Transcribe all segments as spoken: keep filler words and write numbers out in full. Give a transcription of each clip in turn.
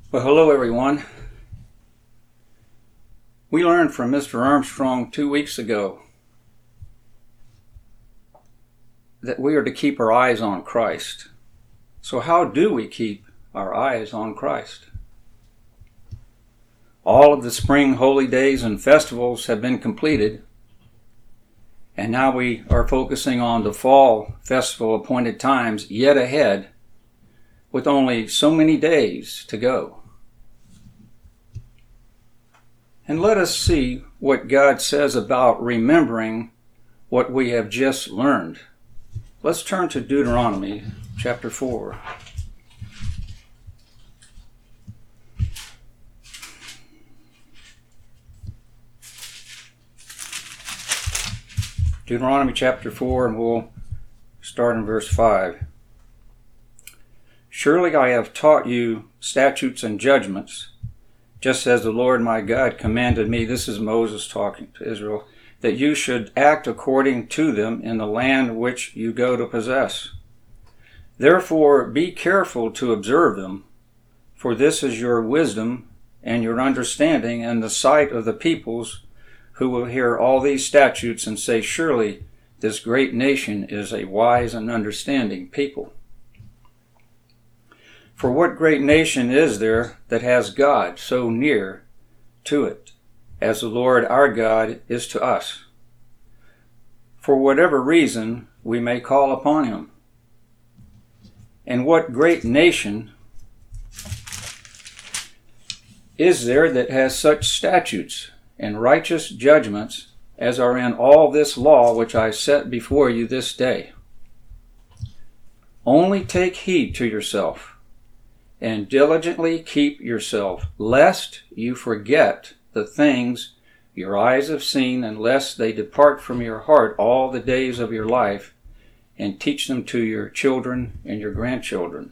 Well, hello everyone. We learned from Mister Armstrong two weeks ago that we are to keep our eyes on Christ. So how do we keep our eyes on Christ? All of the spring holy days and festivals have been completed, and now we are focusing on the fall festival appointed times yet ahead, with only so many days to go. And let us see what God says about remembering what we have just learned. Let's turn to Deuteronomy chapter four. Deuteronomy chapter four, and we'll start in verse five. Surely I have taught you statutes and judgments, just as the Lord my God commanded me. This is Moses talking to Israel, that you should act according to them in the land which you go to possess. Therefore be careful to observe them, for this is your wisdom and your understanding in the sight of the peoples who will hear all these statutes and say, surely this great nation is a wise and understanding people. For what great nation is there that has God so near to it, as the Lord our God is to us? For whatever reason we may call upon him. And what great nation is there that has such statutes and righteous judgments as are in all this law which I set before you this day? Only take heed to yourself, and diligently keep yourself, lest you forget the things your eyes have seen, and lest they depart from your heart all the days of your life, and teach them to your children and your grandchildren.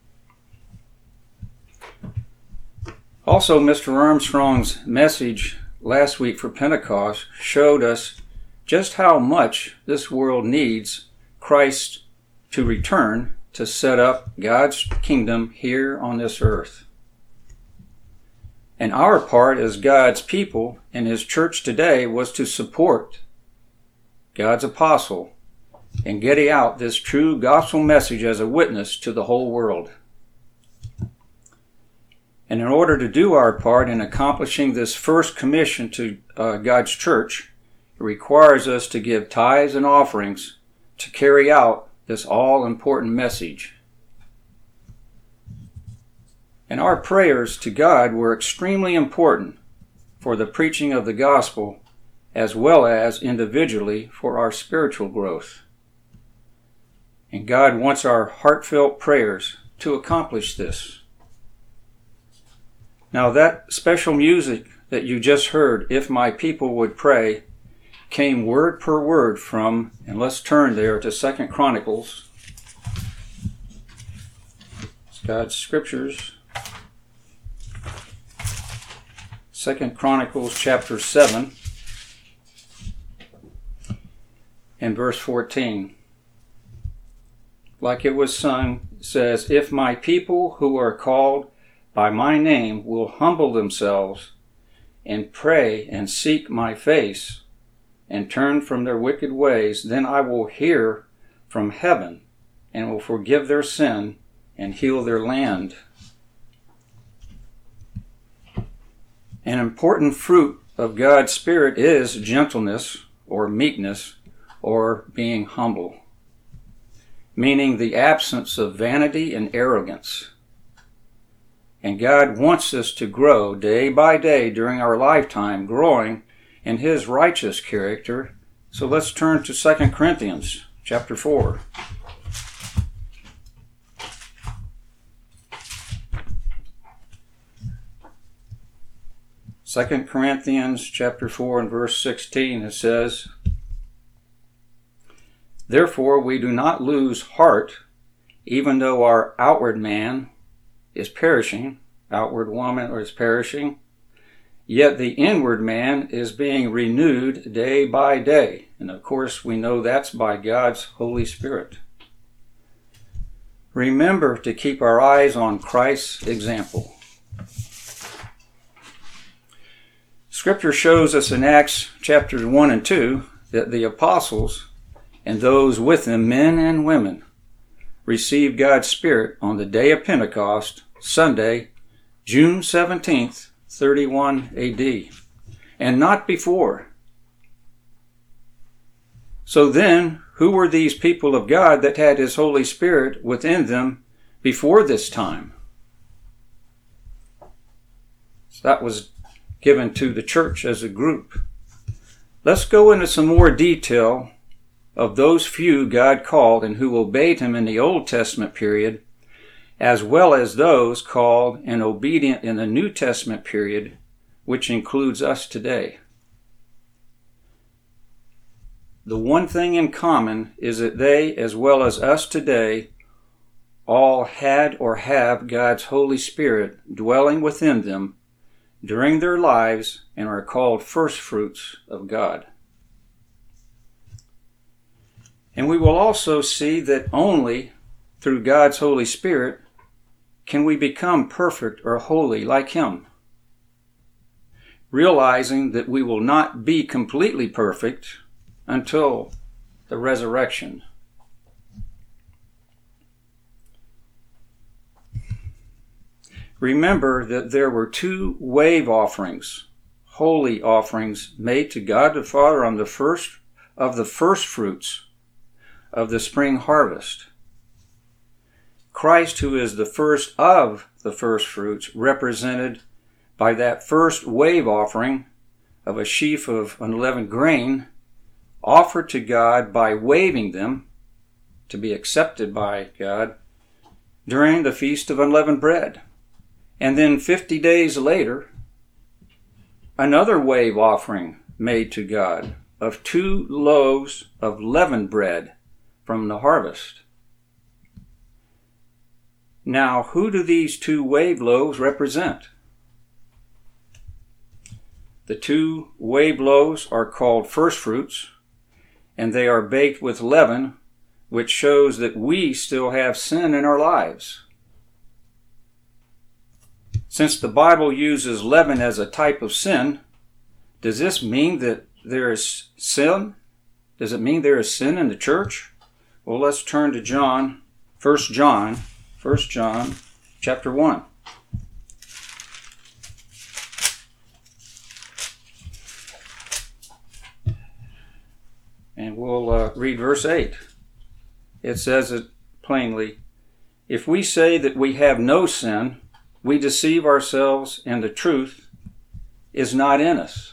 Also, Mister Armstrong's message last week for Pentecost showed us just how much this world needs Christ to return to set up God's kingdom here on this earth. And our part as God's people in his church today was to support God's apostle in getting out this true gospel message as a witness to the whole world. And in order to do our part in accomplishing this first commission to uh, God's church, it requires us to give tithes and offerings to carry out this all-important message. And our prayers to God were extremely important for the preaching of the gospel, as well as individually for our spiritual growth. And God wants our heartfelt prayers to accomplish this. Now that special music that you just heard, If My People Would Pray, came word per word from, and let's turn there to Second Chronicles. It's God's scriptures. Second Chronicles chapter seven and verse fourteen. Like it was sung, it says, If my people who are called by my name will humble themselves and pray and seek my face, and turn from their wicked ways, then I will hear from heaven and will forgive their sin and heal their land. An important fruit of God's Spirit is gentleness or meekness or being humble, meaning the absence of vanity and arrogance. And God wants us to grow day by day during our lifetime, growing in his righteous character. So let's turn to Second Corinthians chapter four. Second Corinthians chapter four and verse sixteen, it says, Therefore we do not lose heart, even though our outward man is perishing, outward woman is perishing, yet the inward man is being renewed day by day. And of course, we know that's by God's Holy Spirit. Remember to keep our eyes on Christ's example. Scripture shows us in Acts chapters one and two that the apostles and those with them, men and women, received God's Spirit on the day of Pentecost, Sunday, June seventeenth, thirty-one A D, and not before. So then, who were these people of God that had His Holy Spirit within them before this time? So that was given to the church as a group. Let's go into some more detail of those few God called and who obeyed Him in the Old Testament period, as well as those called and obedient in the New Testament period, which includes us today. The one thing in common is that they, as well as us today, all had or have God's Holy Spirit dwelling within them during their lives and are called first fruits of God. And we will also see that only through God's Holy Spirit can we become perfect or holy like Him, realizing that we will not be completely perfect until the resurrection. Remember that there were two wave offerings, holy offerings, made to God the Father on the first of the first fruits of the spring harvest. Christ, who is the first of the first fruits, represented by that first wave offering of a sheaf of unleavened grain, offered to God by waving them to be accepted by God during the Feast of Unleavened Bread. And then fifty days later, another wave offering made to God of two loaves of leavened bread from the harvest. Now, who do these two wave loaves represent? The two wave loaves are called first fruits, and they are baked with leaven, which shows that we still have sin in our lives. Since the Bible uses leaven as a type of sin, does this mean that there is sin? Does it mean there is sin in the church? Well, let's turn to John, First John, First John, chapter one. And we'll uh, read verse eight. It says it plainly, "If we say that we have no sin, we deceive ourselves, and the truth is not in us."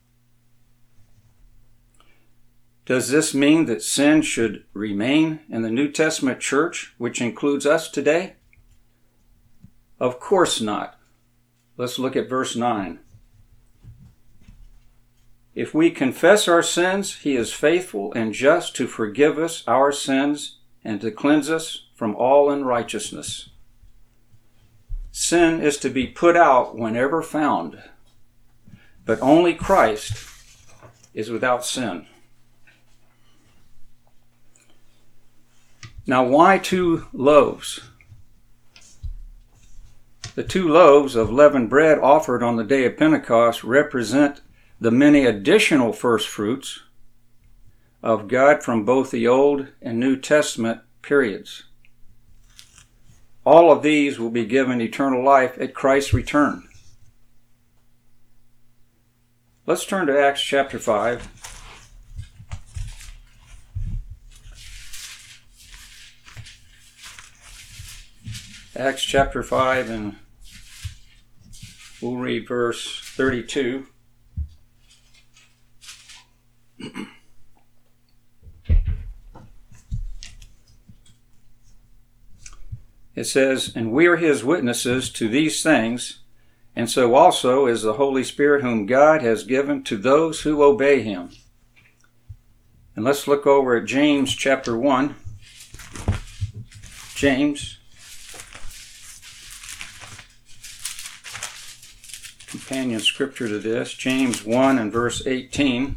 Does this mean that sin should remain in the New Testament church, which includes us today? Of course not. Let's look at verse nine. "If we confess our sins, He is faithful and just to forgive us our sins and to cleanse us from all unrighteousness." Sin is to be put out whenever found, but only Christ is without sin. Now, why two loaves? The two loaves of leavened bread offered on the day of Pentecost represent the many additional first fruits of God from both the Old and New Testament periods. All of these will be given eternal life at Christ's return. Let's turn to Acts chapter five. Acts chapter five, and we'll read verse thirty-two. It says, "And we are His witnesses to these things, and so also is the Holy Spirit whom God has given to those who obey Him." And let's look over at James chapter one. James, companion scripture to this, James one and verse eighteen.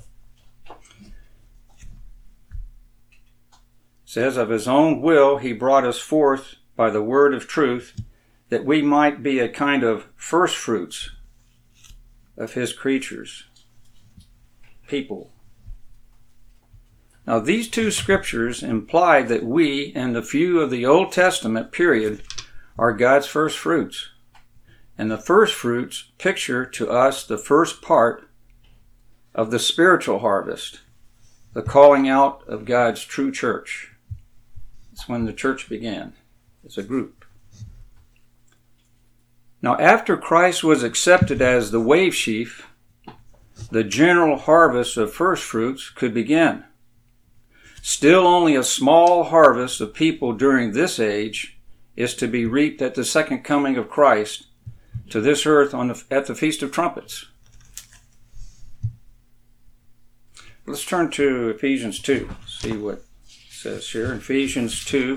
Says, "Of His own will He brought us forth by the word of truth, that we might be a kind of first fruits of his creatures, people. Now, these two scriptures imply that we, in the view of the Old Testament period, are God's first fruits. And the first fruits picture to us the first part of the spiritual harvest, the calling out of God's true church. It's when the church began as a group. Now, after Christ was accepted as the wave sheaf, the general harvest of first fruits could begin. Still only a small harvest of people during this age is to be reaped at the second coming of Christ to this earth on the, at the Feast of Trumpets. Let's turn to Ephesians two, see what it says here. Ephesians two.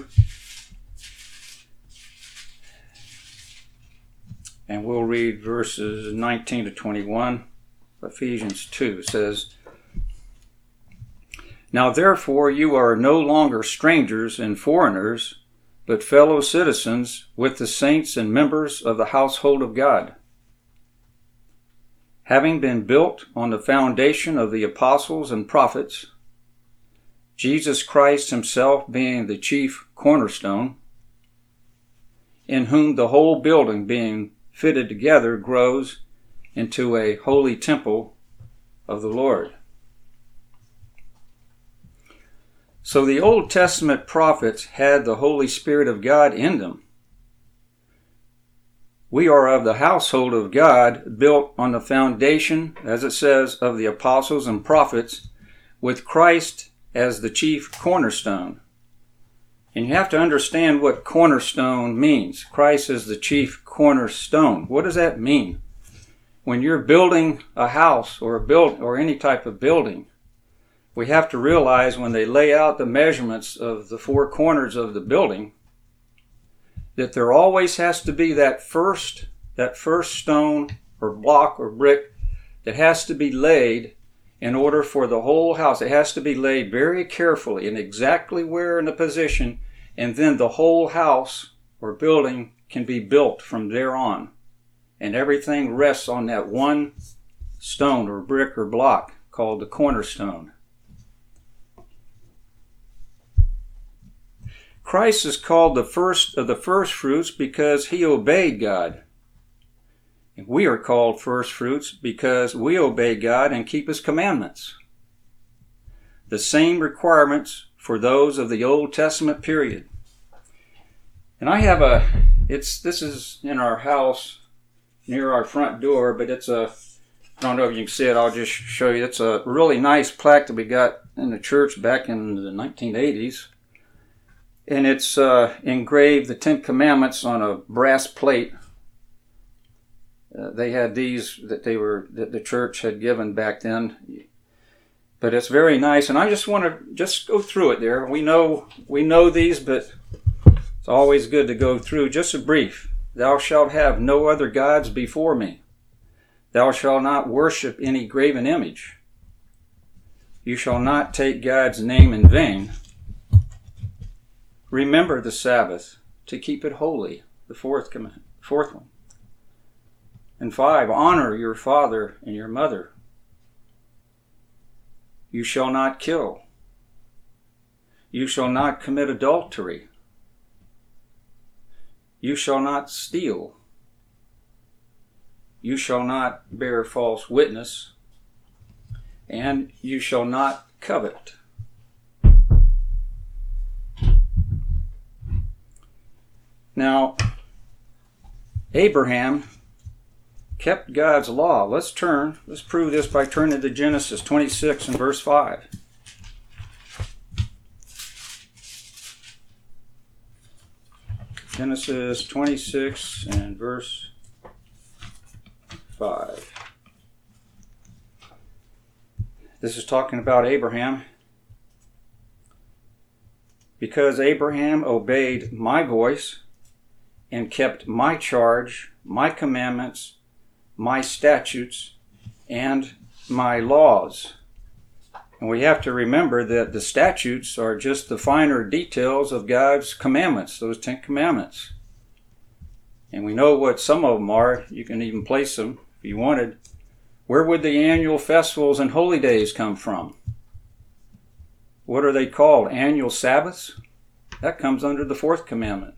And we'll read verses nineteen to twenty-one. Ephesians two says, "Now therefore you are no longer strangers and foreigners, but fellow citizens with the saints and members of the household of God, having been built on the foundation of the apostles and prophets, Jesus Christ himself being the chief cornerstone, in whom the whole building being fitted together grows into a holy temple of the Lord." So the Old Testament prophets had the Holy Spirit of God in them. We are of the household of God, built on the foundation, as it says, of the apostles and prophets, with Christ as the chief cornerstone. And you have to understand what cornerstone means. Christ is the chief cornerstone. What does that mean? When you're building a house or a build or any type of building, we have to realize when they lay out the measurements of the four corners of the building that there always has to be that first that first stone or block or brick that has to be laid in order for the whole house. It has to be laid very carefully and exactly where in the position, and then the whole house or building can be built from there on. And everything rests on that one stone or brick or block called the cornerstone. Christ is called the first of the first fruits because he obeyed God. And we are called first fruits because we obey God and keep his commandments. The same requirements for those of the Old Testament period. And I have a, it's this is in our house near our front door, but it's a, I don't know if you can see it, I'll just show you. It's a really nice plaque that we got in the church back in the nineteen eighties. And it's uh, engraved the Ten Commandments on a brass plate. Uh, they had these that they were that the church had given back then, but it's very nice. And I just want to just go through it. There, we know we know these, but it's always good to go through. Just a brief. Thou shalt have no other gods before me. Thou shalt not worship any graven image. You shall not take God's name in vain. Remember the Sabbath to keep it holy, the fourth command, fourth one. And five, honor your father and your mother. You shall not kill. You shall not commit adultery. You shall not steal. You shall not bear false witness. And you shall not covet. Now, Abraham kept God's law. Let's turn, let's prove this by turning to Genesis twenty-six and verse five. Genesis twenty-six and verse five. This is talking about Abraham. Because Abraham obeyed my voice and kept my charge, my commandments, my statutes, and my laws. And we have to remember that the statutes are just the finer details of God's commandments, those Ten Commandments. And we know what some of them are. You can even place them if you wanted. Where would the annual festivals and holy days come from? What are they called? Annual Sabbaths? That comes under the fourth commandment.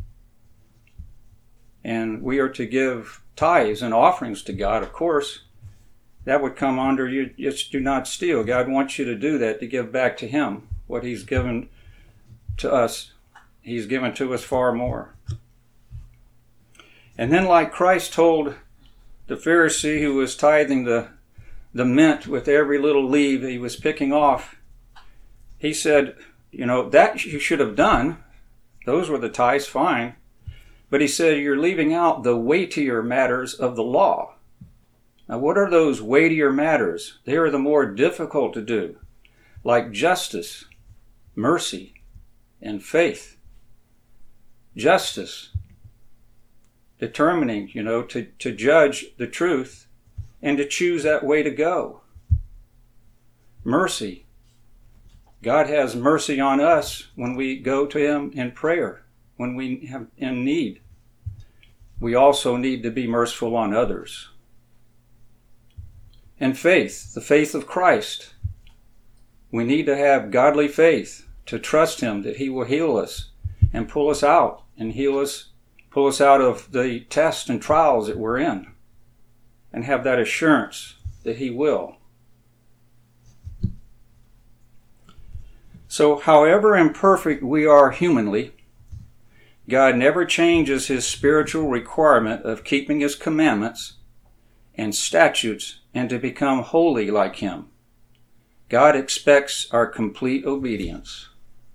And we are to give tithes and offerings to God, of course. That would come under, you just do not steal. God wants you to do that, to give back to Him what He's given to us. He's given to us far more. And then, like Christ told the Pharisee who was tithing the, the mint with every little leaf he was picking off, He said, you know, that you should have done. Those were the tithes, fine. But He said, you're leaving out the weightier matters of the law. Now, what are those weightier matters? They are the more difficult to do, like justice, mercy, and faith. Justice, determining, you know, to, to judge the truth and to choose that way to go. Mercy. God has mercy on us when we go to Him in prayer, when we have in need. We also need to be merciful on others. And faith, the faith of Christ. We need to have godly faith to trust Him that He will heal us and pull us out and heal us, pull us out of the tests and trials that we're in, and have that assurance that He will. So, however imperfect we are humanly, God never changes His spiritual requirement of keeping His commandments and statutes and to become holy like Him. God expects our complete obedience.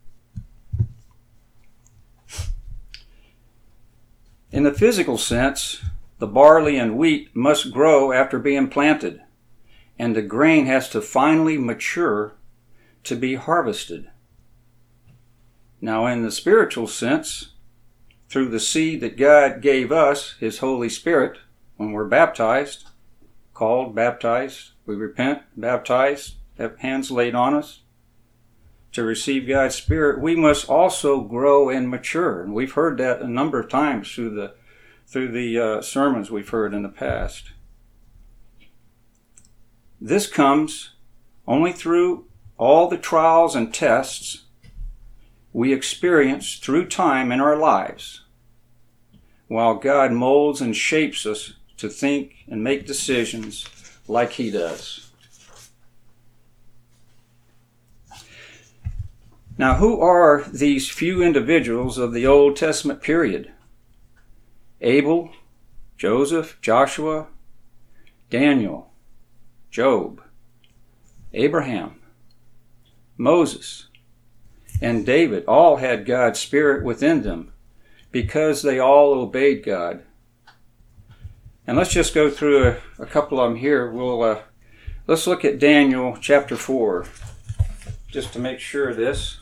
In the physical sense, the barley and wheat must grow after being planted, and the grain has to finally mature to be harvested. Now, in the spiritual sense, through the seed that God gave us, His Holy Spirit, when we're baptized, called, baptized, we repent, baptized, have hands laid on us to receive God's Spirit, we must also grow and mature. And we've heard that a number of times through the through the uh, sermons we've heard in the past. This comes only through all the trials and tests we experience through time in our lives, while God molds and shapes us to think and make decisions like He does. Now, who are these few individuals of the Old Testament period? Abel, Joseph, Joshua, Daniel, Job, Abraham, Moses, and David all had God's Spirit within them because they all obeyed God. And let's just go through a, a couple of them here. We'll uh, let's look at Daniel chapter four, just to make sure of this.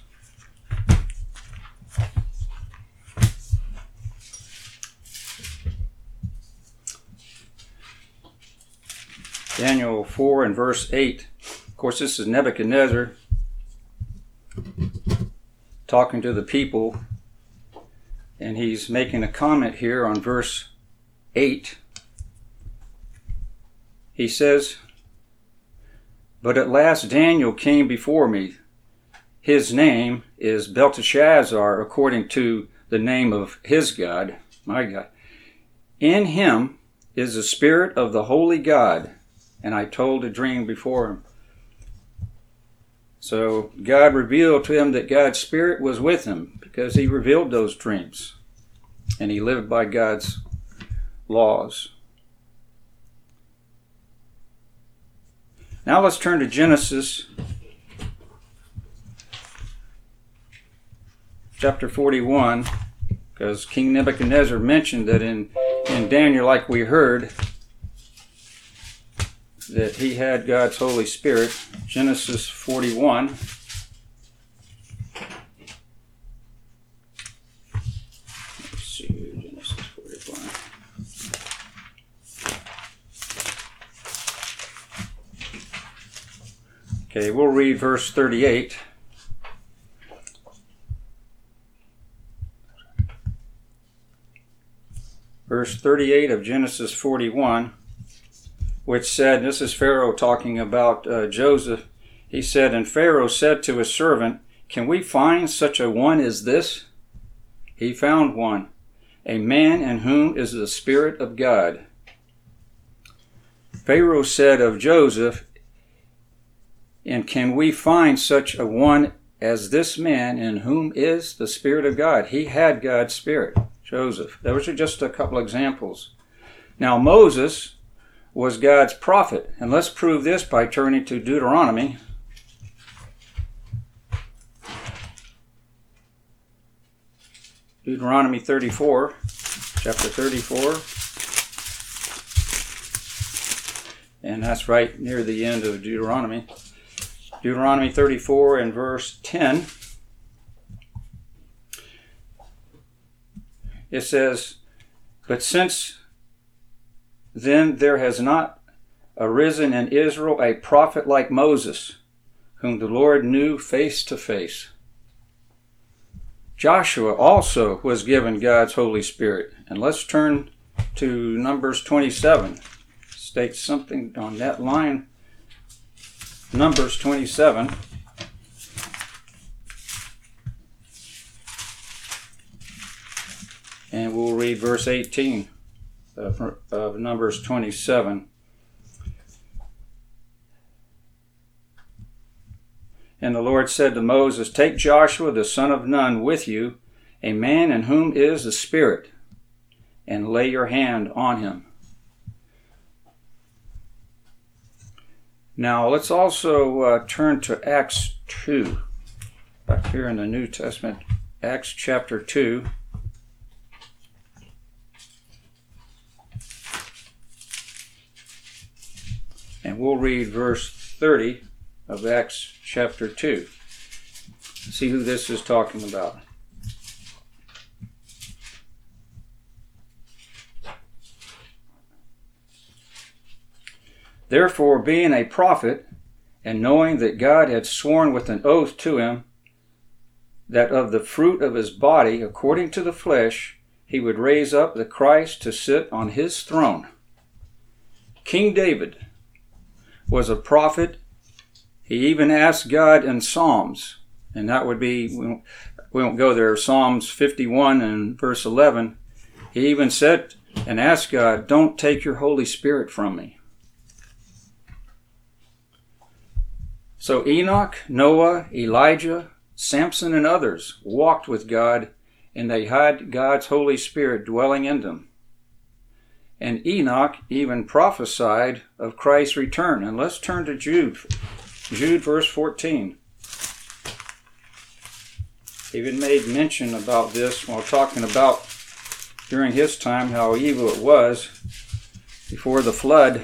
Daniel four and verse eight. Of course, this is Nebuchadnezzar talking to the people, and he's making a comment here on verse eight. He says, "But at last Daniel came before me. His name is Belteshazzar, according to the name of his God," my God. "In him is the Spirit of the Holy God, and I told a dream before him." So God revealed to him that God's Spirit was with him because He revealed those dreams, and he lived by God's laws. Now let's turn to Genesis chapter forty-one, because King Nebuchadnezzar mentioned that in, in Daniel, like we heard, that he had God's Holy Spirit. Genesis forty-one. Let's see here, Genesis forty-one. Okay, we'll read verse thirty-eight. Verse thirty-eight of Genesis forty-one. which said, this is Pharaoh talking about uh, Joseph, he said, and Pharaoh said to his servant, can we find such a one as this? He found one, a man in whom is the Spirit of God. Pharaoh said of Joseph, and can we find such a one as this man in whom is the Spirit of God? He had God's Spirit, Joseph. Those are just a couple examples. Now Moses was God's prophet, and let's prove this by turning to Deuteronomy. Deuteronomy thirty-four, chapter thirty-four. And that's right near the end of Deuteronomy. Deuteronomy thirty-four and verse ten. It says, but since then there has not arisen in Israel a prophet like Moses, whom the Lord knew face to face. Joshua also was given God's Holy Spirit. And let's turn to Numbers twenty-seven. States something on that line. Numbers twenty-seven. And we'll read verse eighteen of, of Numbers twenty-seven. And the Lord said to Moses, take Joshua the son of Nun with you, a man in whom is the Spirit, and lay your hand on him. Now let's also uh, turn to Acts two, back here in the New Testament, Acts chapter two. And we'll read verse thirty of Acts chapter two. See who this is talking about. Therefore, being a prophet, and knowing that God had sworn with an oath to him, that of the fruit of his body, according to the flesh, he would raise up the Christ to sit on his throne. King David was a prophet. He even asked God in Psalms, and that would be, we won't go there, Psalms fifty-one and verse eleven. He even said and asked God, don't take your Holy Spirit from me. So Enoch, Noah, Elijah, Samson, and others walked with God, and they had God's Holy Spirit dwelling in them. And Enoch even prophesied of Christ's return. And let's turn to Jude. Jude verse fourteen. Even made mention about this while talking about during his time how evil it was before the flood.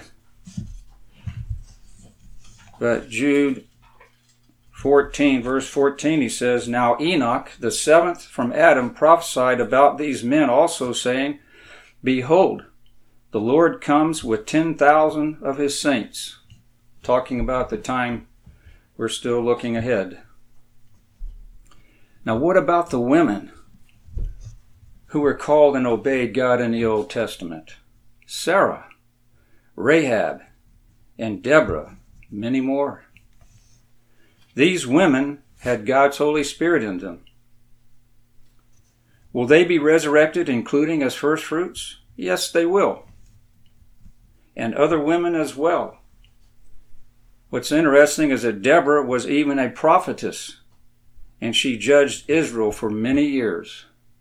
But Jude fourteen, verse fourteen, he says, now Enoch, the seventh from Adam, prophesied about these men also, saying, behold, the Lord comes with ten thousand of his saints. Talking about the time we're still looking ahead. Now what about the women who were called and obeyed God in the Old Testament? Sarah, Rahab, and Deborah, many more. These women had God's Holy Spirit in them. Will they be resurrected, including as first fruits? Yes, they will. And other women as well. What's interesting is that Deborah was even a prophetess, and she judged Israel for many years.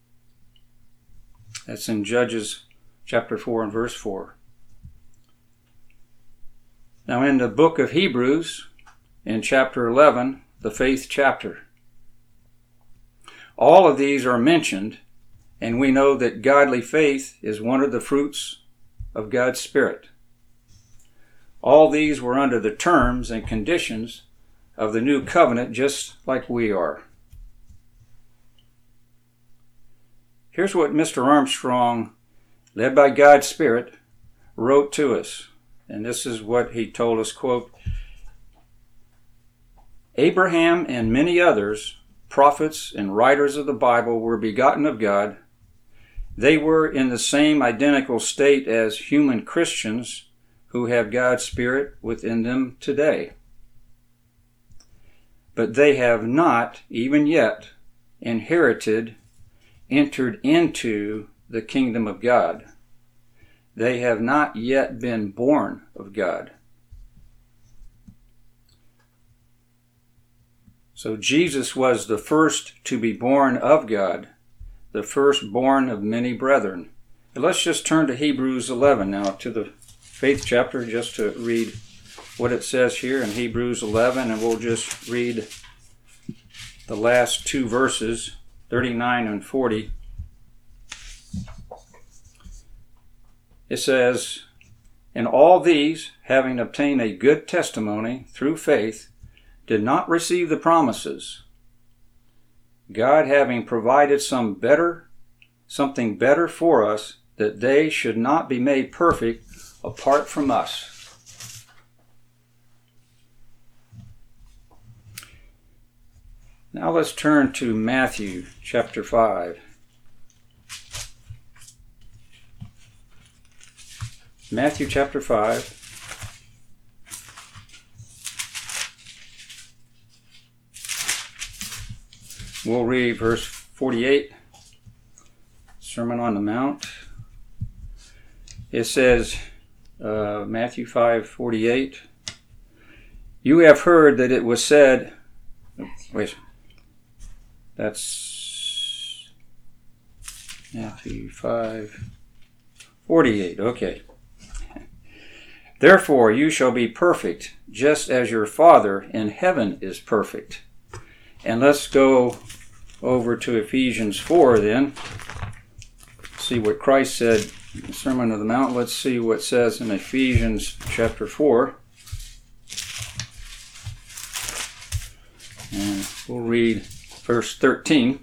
That's in Judges chapter four and verse four. Now in the book of Hebrews, in chapter eleven, the faith chapter, all of these are mentioned, and we know that godly faith is one of the fruits of God's Spirit. All these were under the terms and conditions of the new covenant, just like we are. Here's what Mister Armstrong, led by God's Spirit, wrote to us. And this is what he told us, quote, Abraham and many others, prophets and writers of the Bible, were begotten of God. They were in the same identical state as human Christians who have God's Spirit within them today. But they have not, even yet, inherited, entered into the kingdom of God. They have not yet been born of God. So Jesus was the first to be born of God, the firstborn of many brethren. And let's just turn to Hebrews eleven now, to the faith chapter, just to read what it says here in Hebrews eleven, and we'll just read the last two verses, thirty-nine and forty. It says, "And all these, having obtained a good testimony through faith, did not receive the promises, God having provided some better, something better for us, that they should not be made perfect apart from us." Now let's turn to Matthew chapter five. Matthew chapter five. We'll read verse forty-eight, Sermon on the Mount. It says, uh, Matthew five forty-eight, "You have heard that it was said," wait, that's Matthew five forty-eight, okay. "Therefore you shall be perfect, just as your Father in heaven is perfect." And let's go over to Ephesians four then. See what Christ said in the Sermon on the Mount. Let's see what it says in Ephesians chapter four. And we'll read verse thirteen.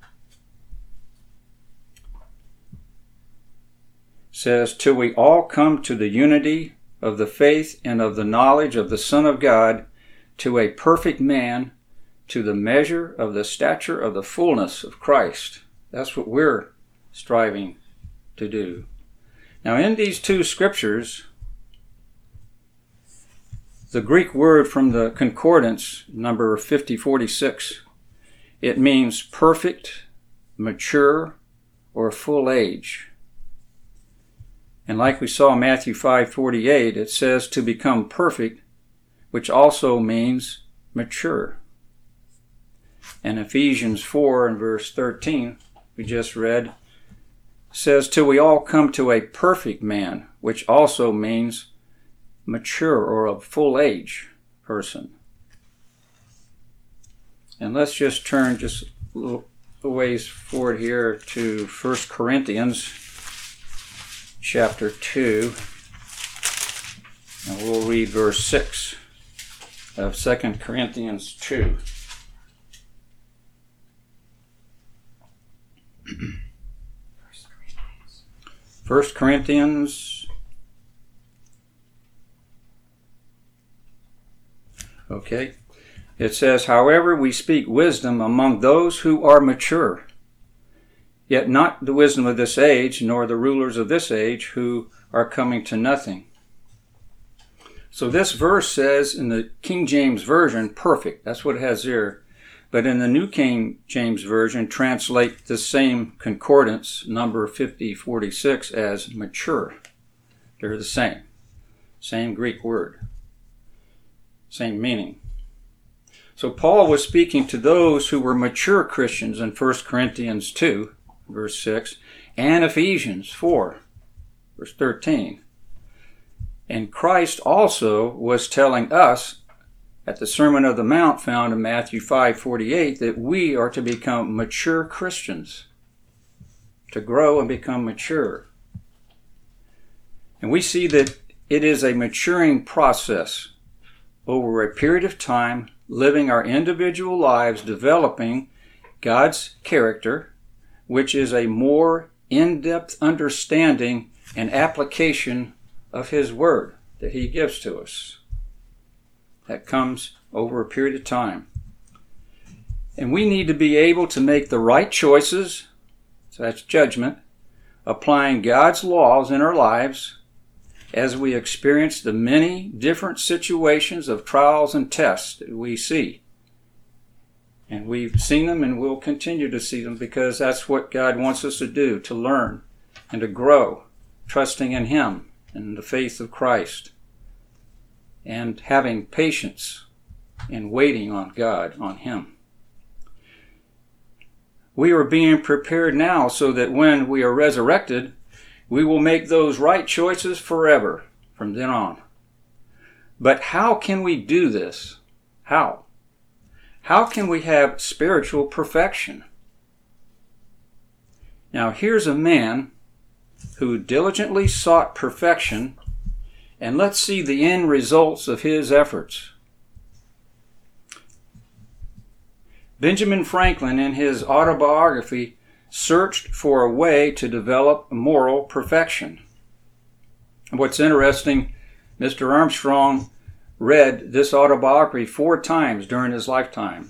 It says, "Till we all come to the unity of the faith and of the knowledge of the Son of God, to a perfect man, to the measure of the stature of the fullness of Christ." That's what we're striving to do. Now in these two scriptures, the Greek word from the concordance, number fifty forty-six, it means perfect, mature, or full age. And like we saw in Matthew five forty-eight, it says to become perfect, which also means mature. And Ephesians four and verse thirteen, we just read, says, "Till we all come to a perfect man," which also means mature or a full age person. And let's just turn just a little ways forward here to First Corinthians chapter two. And we'll read verse six of Second Corinthians two. First Corinthians. Okay. It says, "However, we speak wisdom among those who are mature, yet not the wisdom of this age, nor the rulers of this age who are coming to nothing." So this verse says in the King James Version, perfect. That's what it has there. But in the New King James Version, translate the same concordance, number fifty forty-six, as mature. They're the same. Same Greek word. Same meaning. So Paul was speaking to those who were mature Christians in First Corinthians two, verse six, and Ephesians four, verse thirteen. And Christ also was telling us at the Sermon on the Mount found in Matthew five forty-eight that we are to become mature Christians, to grow and become mature. And we see that it is a maturing process over a period of time, living our individual lives, developing God's character, which is a more in-depth understanding and application of His Word that He gives to us. That comes over a period of time. And we need to be able to make the right choices, so that's judgment, applying God's laws in our lives, as we experience the many different situations of trials and tests that we see. And we've seen them and we'll continue to see them because that's what God wants us to do, to learn and to grow, trusting in Him and the faith of Christ, and having patience in waiting on God, on Him. We are being prepared now so that when we are resurrected, we will make those right choices forever from then on. But how can we do this? How? How can we have spiritual perfection? Now here's a man who diligently sought perfection, and let's see the end results of his efforts. Benjamin Franklin, in his autobiography, searched for a way to develop moral perfection. What's interesting, Mister Armstrong read this autobiography four times during his lifetime.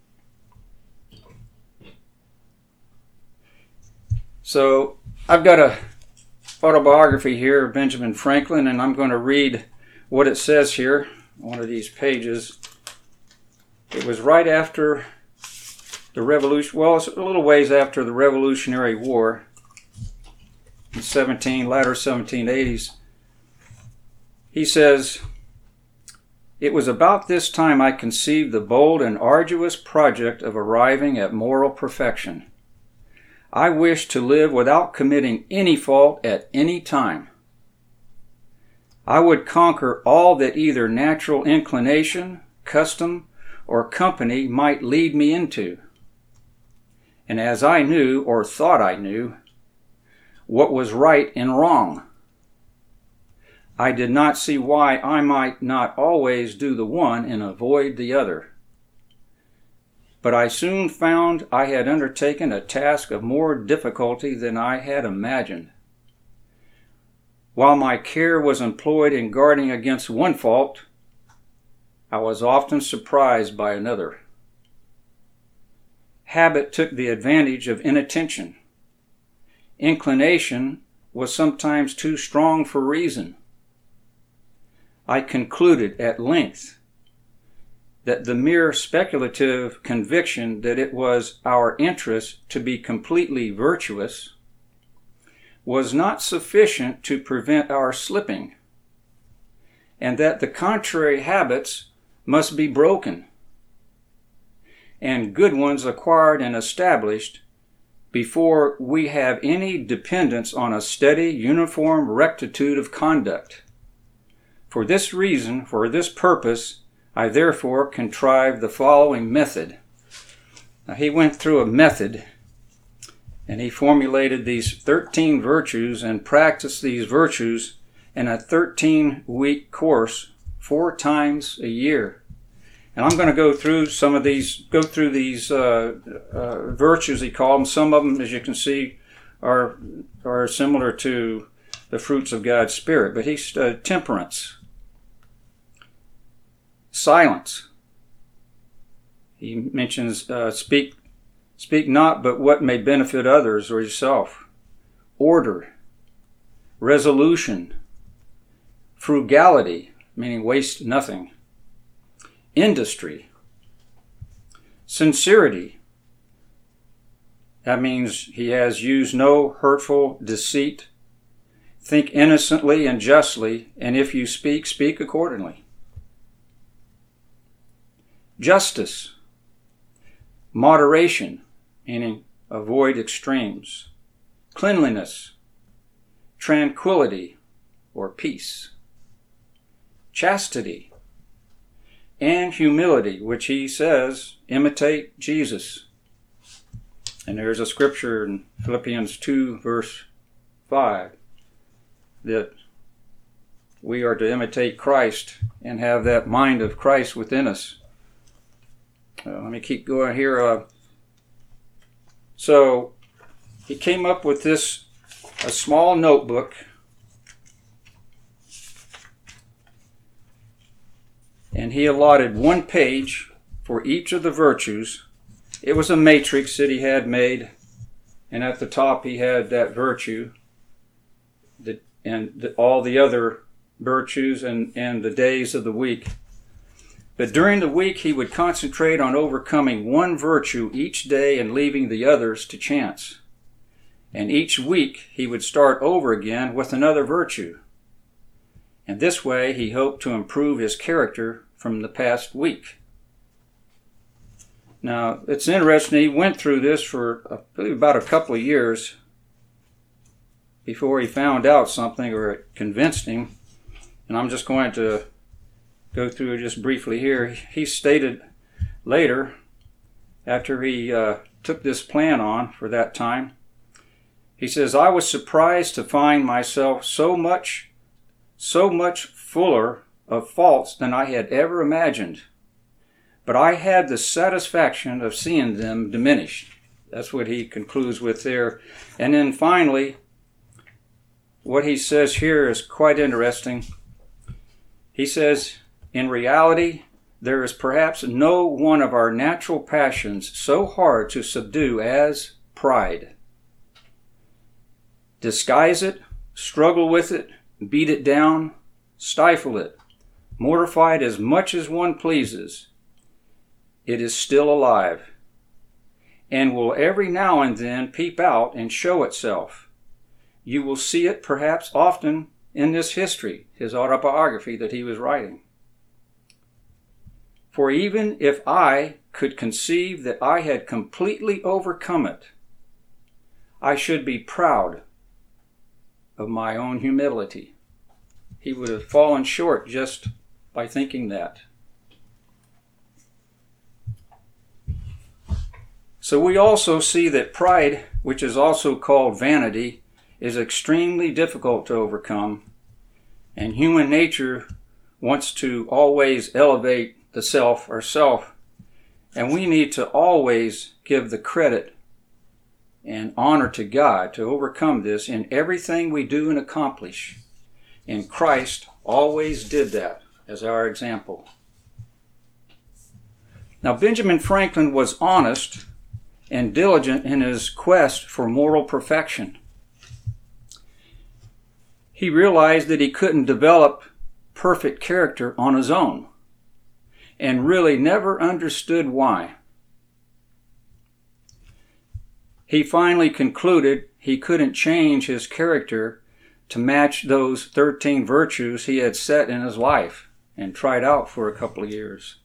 So I've got a autobiography here of Benjamin Franklin, and I'm going to read what it says here on one of these pages. It was right after the revolution, well, it's a little ways after the Revolutionary War, in seventeen, latter seventeen eighties. He says, "It was about this time I conceived the bold and arduous project of arriving at moral perfection. I wished to live without committing any fault at any time. I would conquer all that either natural inclination, custom, or company might lead me into. And as I knew, or thought I knew, what was right and wrong, I did not see why I might not always do the one and avoid the other. But I soon found I had undertaken a task of more difficulty than I had imagined. While my care was employed in guarding against one fault, I was often surprised by another. Habit took the advantage of inattention. Inclination was sometimes too strong for reason. I concluded at length that the mere speculative conviction that it was our interest to be completely virtuous was not sufficient to prevent our slipping, and that the contrary habits must be broken, and good ones acquired and established before we have any dependence on a steady, uniform rectitude of conduct. For this reason, for this purpose, I therefore contrived the following method." Now, he went through a method, and he formulated these thirteen virtues and practiced these virtues in a thirteen-week course four times a year. And I'm going to go through some of these, go through these uh, uh, virtues, he called them. Some of them, as you can see, are are similar to the fruits of God's Spirit. But he's uh, temperance, silence. He mentions uh, speak, speak not but what may benefit others or yourself. Order, resolution, frugality, meaning waste nothing. Industry, sincerity. That means he has used no hurtful deceit. Think innocently and justly, and if you speak, speak accordingly. Justice, moderation, meaning avoid extremes. Cleanliness, tranquility or peace. Chastity, and humility, which he says, imitate Jesus. And there's a scripture in Philippians two, verse five, that we are to imitate Christ and have that mind of Christ within us. Uh, let me keep going here. Uh, so he came up with this, a small notebook, and he allotted one page for each of the virtues. It was a matrix that he had made, and at the top he had that virtue, that, and the, all the other virtues and, and the days of the week. But during the week, he would concentrate on overcoming one virtue each day and leaving the others to chance. And each week, he would start over again with another virtue. And this way, he hoped to improve his character from the past week. Now, it's interesting, he went through this for, I believe, about a couple of years before he found out something or it convinced him. And I'm just going to go through it just briefly here. He stated later, after he uh, took this plan on for that time, he says, I was surprised to find myself so much, so much fuller of faults than I had ever imagined. But I had the satisfaction of seeing them diminished. That's what he concludes with there. And then finally, what he says here is quite interesting. He says, in reality, there is perhaps no one of our natural passions so hard to subdue as pride. Disguise it, struggle with it, beat it down, stifle it, mortify it as much as one pleases. It is still alive, and will every now and then peep out and show itself. You will see it perhaps often in this history, his autobiography that he was writing. For even if I could conceive that I had completely overcome it, I should be proud of my own humility. He would have fallen short just by thinking that. So we also see that pride, which is also called vanity, is extremely difficult to overcome, and human nature wants to always elevate the self or self, and we need to always give the credit and honor to God to overcome this in everything we do and accomplish. And Christ always did that as our example. Now, Benjamin Franklin was honest and diligent in his quest for moral perfection. He realized that he couldn't develop perfect character on his own, and really never understood why. He finally concluded he couldn't change his character to match those thirteen virtues he had set in his life and tried out for a couple of years.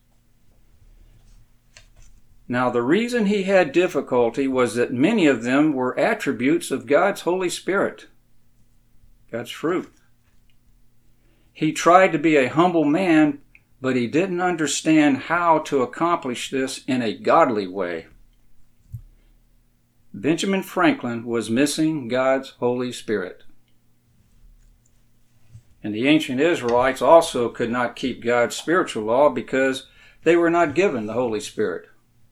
Now, the reason he had difficulty was that many of them were attributes of God's Holy Spirit, God's fruit. He tried to be a humble man, but he didn't understand how to accomplish this in a godly way. Benjamin Franklin was missing God's Holy Spirit. And the ancient Israelites also could not keep God's spiritual law because they were not given the Holy Spirit.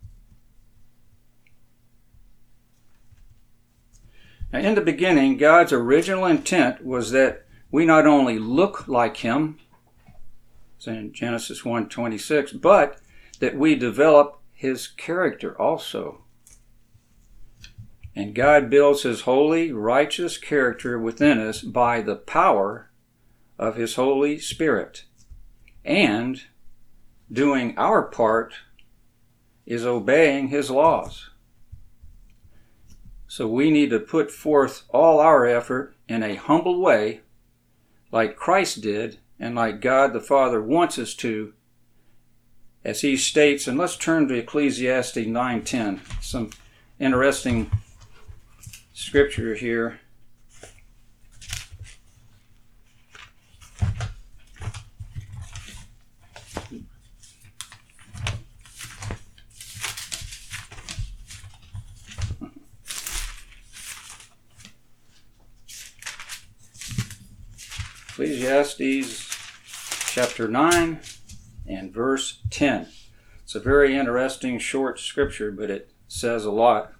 Now, in the beginning, God's original intent was that we not only look like Him, it's in Genesis one twenty-six, but that we develop His character also. And God builds His holy, righteous character within us by the power of His Holy Spirit. And doing our part is obeying His laws. So we need to put forth all our effort in a humble way, like Christ did, and like God the Father wants us to, as He states, and let's turn to Ecclesiastes nine ten, some interesting scripture here. Ecclesiastes chapter nine and verse ten. It's a very interesting short scripture, but it says a lot.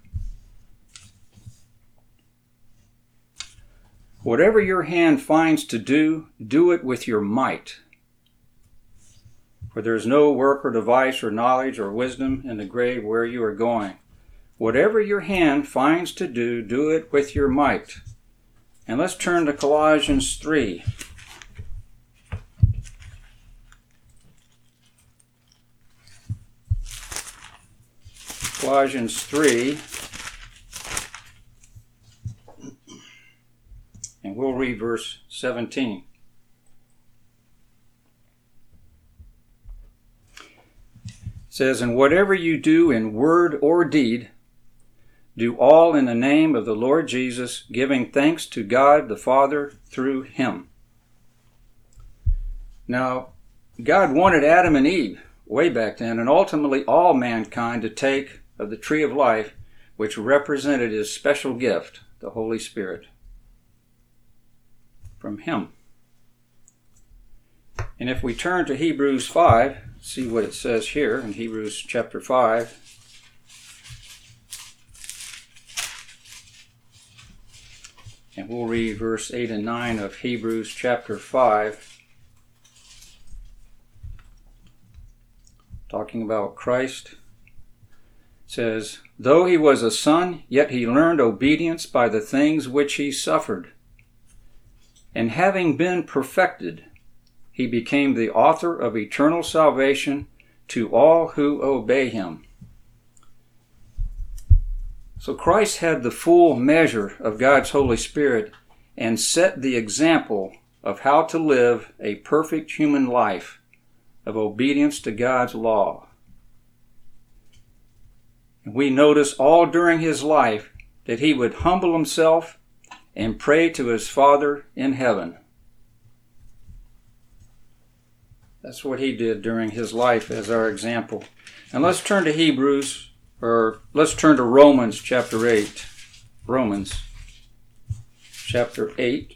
Whatever your hand finds to do, do it with your might. For there is no work or device or knowledge or wisdom in the grave where you are going. Whatever your hand finds to do, do it with your might. And let's turn to Colossians three. Colossians three, and we'll read verse seventeen. It says, "And whatever you do in word or deed, do all in the name of the Lord Jesus, giving thanks to God the Father through him." Now, God wanted Adam and Eve way back then, and ultimately all mankind, to take of the tree of life, which represented his special gift, the Holy Spirit, from him. And if we turn to Hebrews five, see what it says here in Hebrews chapter five. And we'll read verse eight and nine of Hebrews chapter five. Talking about Christ. It says, "Though he was a son, yet he learned obedience by the things which he suffered. And having been perfected, he became the author of eternal salvation to all who obey him." So Christ had the full measure of God's Holy Spirit and set the example of how to live a perfect human life of obedience to God's law. We notice all during his life that he would humble himself and pray to his Father in heaven. That's what he did during his life as our example. And let's turn to Hebrews, or let's turn to Romans chapter eight. Romans chapter eight.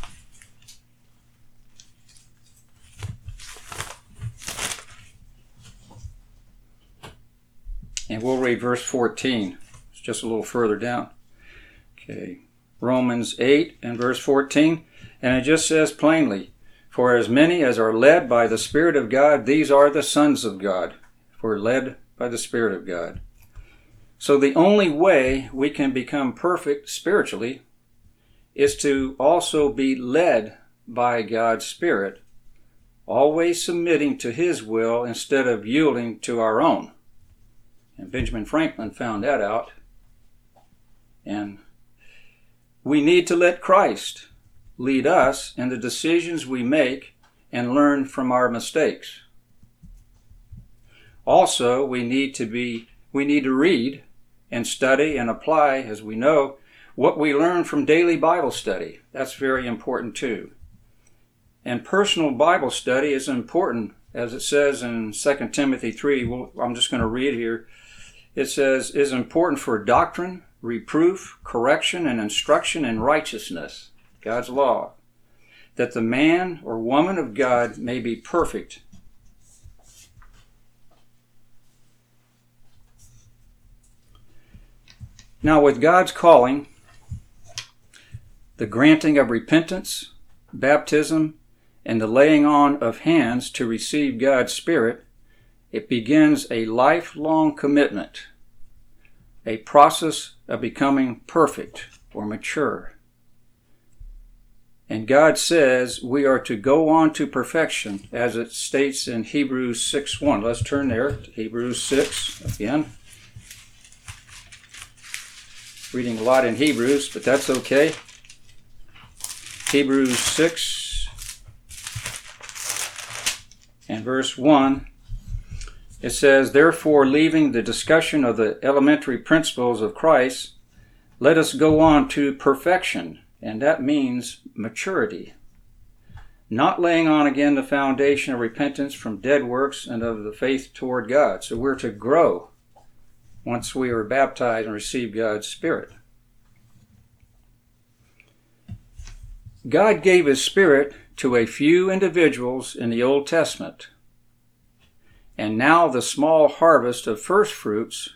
And we'll read verse fourteen. It's just a little further down. Okay. Romans eight and verse fourteen. And it just says plainly, "For as many as are led by the Spirit of God, these are the sons of God." We're led by the Spirit of God. So the only way we can become perfect spiritually is to also be led by God's Spirit, always submitting to his will instead of yielding to our own. And Benjamin Franklin found that out. And we need to let Christ lead us in the decisions we make and learn from our mistakes. Also, we need to be we need to read and study and apply, as we know, what we learn from daily Bible study. That's very important too. And personal Bible study is important, as it says in Second Timothy three. Well, I'm just going to read here. It says, "Is important for doctrine, reproof, correction, and instruction in righteousness," God's law, "that the man or woman of God may be perfect." Now, with God's calling, the granting of repentance, baptism, and the laying on of hands to receive God's Spirit, it begins a lifelong commitment, a process of becoming perfect or mature. And God says we are to go on to perfection, as it states in Hebrews six one. Let's turn there to Hebrews six again. Reading a lot in Hebrews, but that's okay. Hebrews six and verse one. It says, "Therefore, leaving the discussion of the elementary principles of Christ, let us go on to perfection," and that means maturity. "Not laying on again the foundation of repentance from dead works and of the faith toward God." So we're to grow once we are baptized and receive God's Spirit. God gave his Spirit to a few individuals in the Old Testament. And now the small harvest of first fruits,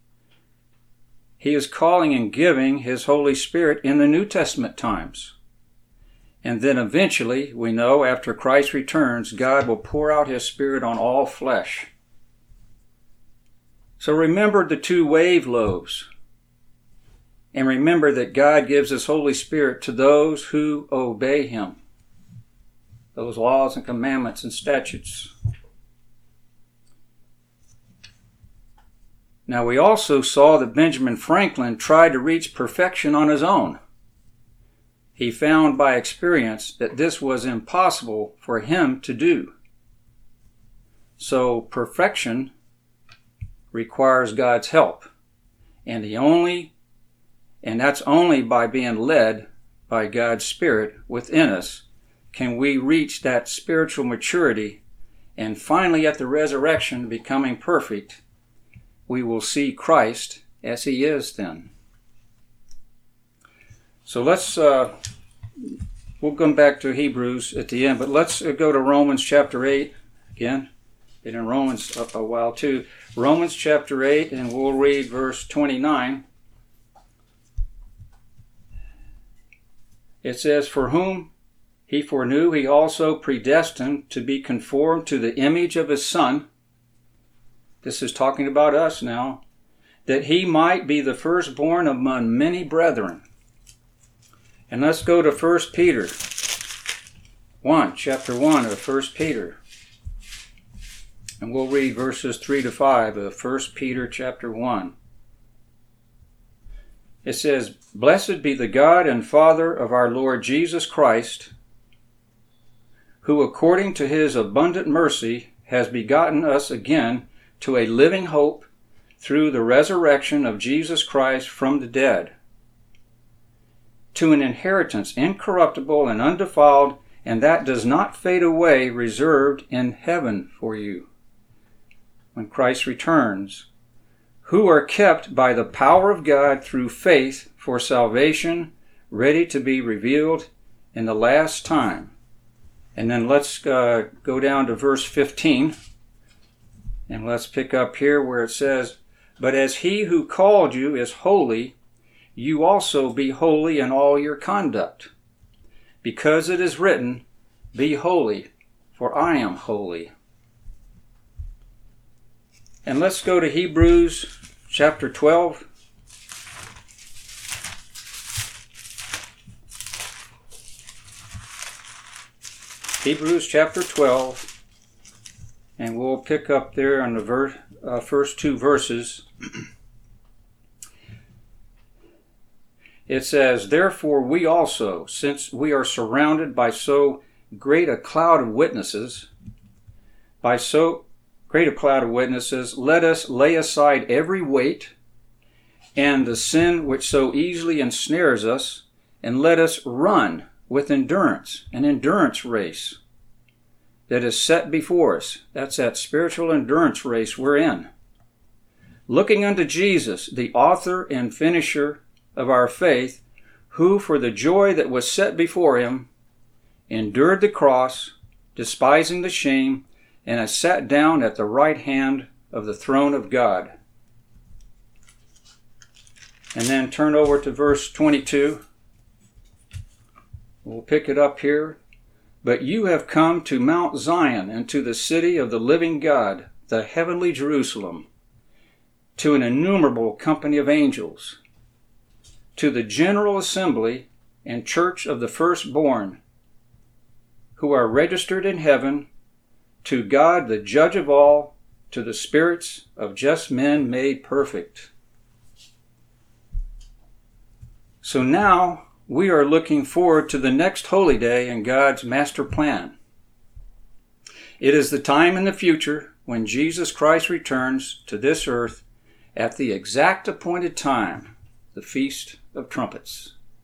he is calling and giving his Holy Spirit in the New Testament times. And then eventually, we know, after Christ returns, God will pour out his Spirit on all flesh. So remember the two wave loaves. And remember that God gives his Holy Spirit to those who obey him. Those laws and commandments and statutes. Now, we also saw that Benjamin Franklin tried to reach perfection on his own. He found by experience that this was impossible for him to do. So perfection requires God's help. And he only, and that's only by being led by God's Spirit within us can we reach that spiritual maturity, and finally at the resurrection, becoming perfect, we will see Christ as he is then. So let's, uh, we'll come back to Hebrews at the end, but let's go to Romans chapter eight again. Been in Romans a, a while too. Romans chapter eight, and we'll read verse twenty-nine. It says, "For whom he foreknew, he also predestined to be conformed to the image of his Son." This is talking about us now. "That he might be the firstborn among many brethren." And let's go to First Peter one, chapter one of First Peter. And we'll read verses three to five of First Peter chapter one. It says, "Blessed be the God and Father of our Lord Jesus Christ, who according to his abundant mercy has begotten us again to a living hope through the resurrection of Jesus Christ from the dead, to an inheritance incorruptible and undefiled, and that does not fade away, reserved in heaven for you, when Christ returns, who are kept by the power of God through faith for salvation, ready to be revealed in the last time." And then let's uh, go down to verse fifteen, and let's pick up here where it says, "But as he who called you is holy, you also be holy in all your conduct, because it is written, 'Be holy, for I am holy.'" And let's go to Hebrews chapter twelve. Hebrews chapter twelve, and we'll pick up there on the ver- uh, first two verses. It says, "Therefore we also, since we are surrounded by so great a cloud of witnesses, by so great a cloud of witnesses, let us lay aside every weight and the sin which so easily ensnares us, and let us run with endurance an endurance race that is set before us." That's that spiritual endurance race we're in. "Looking unto Jesus, the author and finisher of our faith, who for the joy that was set before him endured the cross, despising the shame, and has sat down at the right hand of the throne of God." And then turn over to verse twenty-two. We'll pick it up here. "But you have come to Mount Zion, and to the city of the living God, the heavenly Jerusalem, to an innumerable company of angels, to the general assembly and church of the firstborn, who are registered in heaven, to God the judge of all, to the spirits of just men made perfect." So now we are looking forward to the next holy day in God's master plan. It is the time in the future when Jesus Christ returns to this earth at the exact appointed time, the Feast of Trumpets.